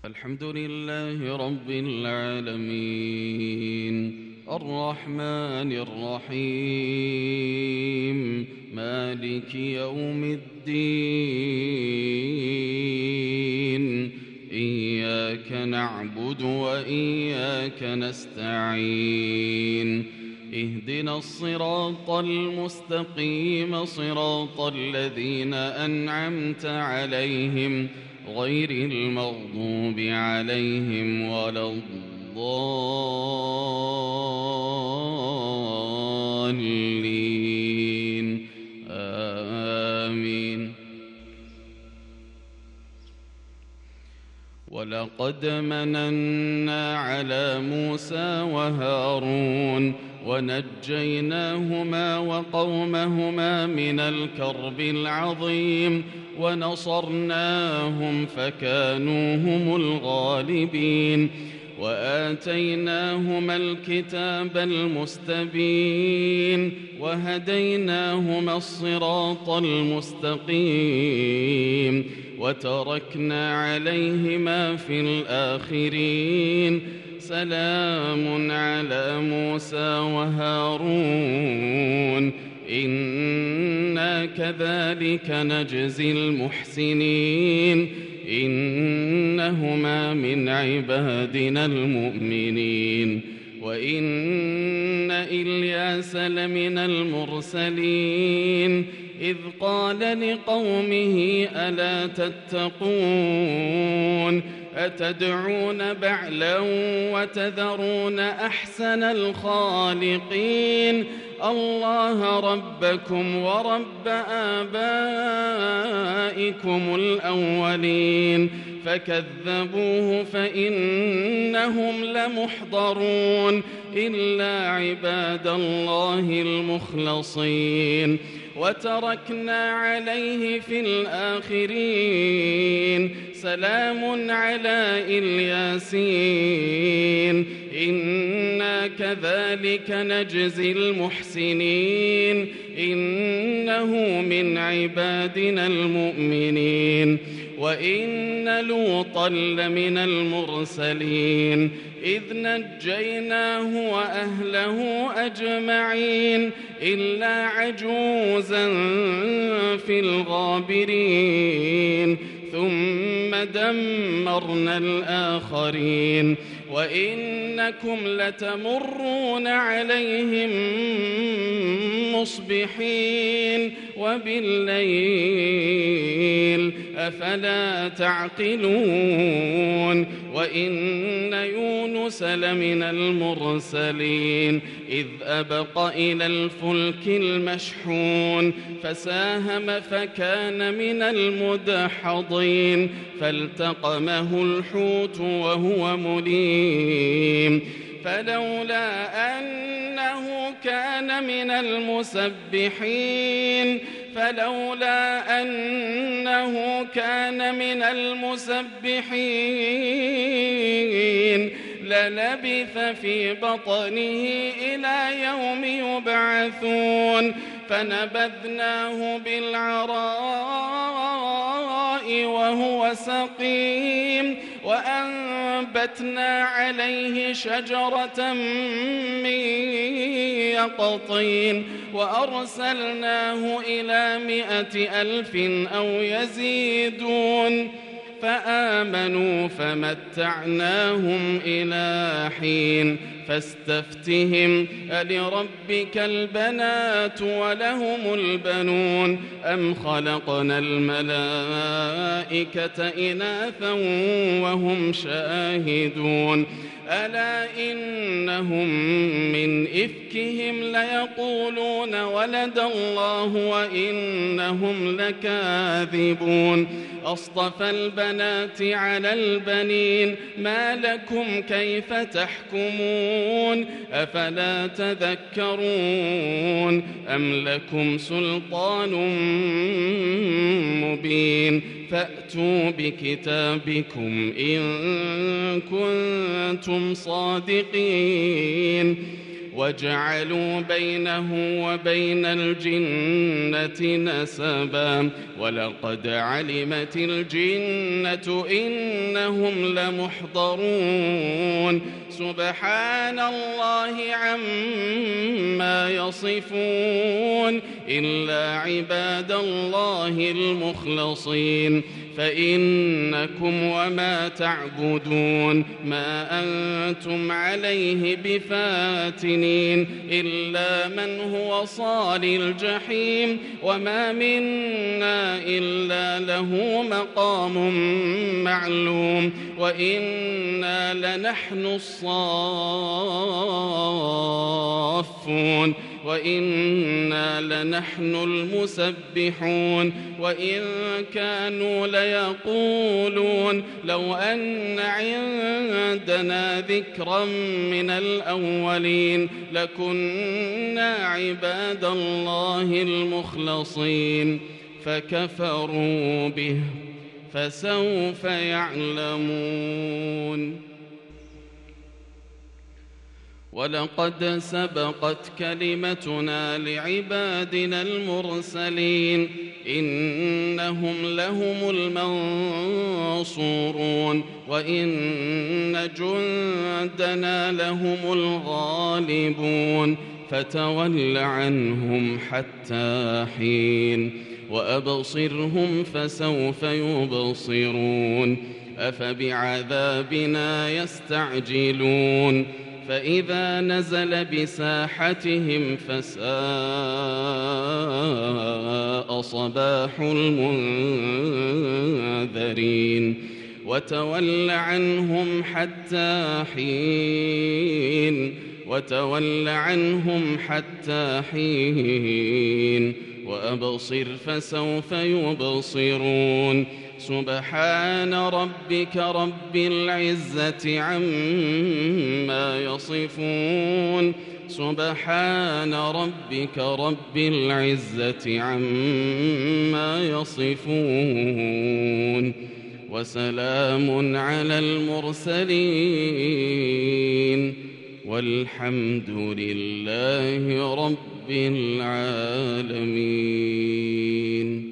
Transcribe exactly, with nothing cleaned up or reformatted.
الحمد لله رب العالمين الرحمن الرحيم مالك يوم الدين إياك نعبد وإياك نستعين اهدنا الصراط المستقيم صراط الذين أنعمت عليهم غير المغضوب عليهم ولا الضالين آمين. ولقد مننا على موسى وهارون ونجيناهما وقومهما من الكرب العظيم ونصرناهم فكانوا هم الغالبين وآتيناهما الكتاب المستبين وهديناهما الصراط المستقيم وتركنا عليهما في الآخرين سلام على موسى وهارون إنا كذلك نجزي المحسنين إنهما من عبادنا المؤمنين وإن إلياس لمن المرسلين إذ قال لقومه ألا تتقون أتدعون بعلا وتذرون أحسن الخالقين الله ربكم ورب آبائكم الأولين فكذبوه فإنهم لمحضرون إلا عباد الله المخلصين وتركنا عليه في الآخرين سلام على الياسين إنا كذلك نجزي المحسنين إنه من عبادنا المؤمنين وإن لوطا لمن المرسلين إذ نجيناه وأهله أجمعين إلا عجوزا في الغابرين ثم دمرنا الآخرين وإنكم لتمرون عليهم مصبحين وبالليل أفلا تعقلون وإن يونس لمن المرسلين إذ أبق إلى الفلك المشحون فساهم فكان من المدحضين فالتقمه الحوت وهو مليم فلولا أنه كان من المسبحين فلولا أنه كان من المسبحين للبث في بطنه إلى يوم يبعثون فنبذناه بالعراء وهو سقيم وأنبتنا عليه شجرة من يقطين وأرسلناه إلى مائة ألف أو يزيدون فآمنوا فمتعناهم إلى حين فاستفتهم ألربك البنات ولهم البنون أم خلقنا الملائكة إناثا وهم شاهدون ألا إنهم من إفكهم ليقولون ولد الله وإنهم لكاذبون أصطفى البنات على البنين ما لكم كيف تحكمون أفلا تذكرون أم لكم سلطان مبين فأتوا بكتابكم إن كنتم صادقين وجعلوا بينه وبين الجنة نسبا ولقد علمت الجنة إنهم لمحضرون سبحان الله عما يصفون إلا عباد الله المخلصين فإنكم وما تعبدون ما أنتم عليه بفاتنين إلا من هو صال الجحيم وما منا إلا له مقام معلوم وإنا لنحن الصافون وإنا لنحن المسبحون وإن كانوا ليقولون لو أن عندنا ذكرا من الأولين لكنا عباد الله المخلصين فكفروا به فسوف يعلمون ولقد سبقت كلمتنا لعبادنا المرسلين إنهم لهم المنصورون وإن جندنا لهم الغالبون فتول عنهم حتى حين وأبصرهم فسوف يبصرون أفبعذابنا يستعجلون فإذا نزل بساحتهم فساء صباح المنذرين وتول عنهم حتى حين وتول عنهم حتى حين وأبصر فسوف يبصرون سبحان ربك رب العزة عما يصفون سبحان ربك رب العزة عما يصفون وسلام على المرسلين والحمد لله رب العالمين.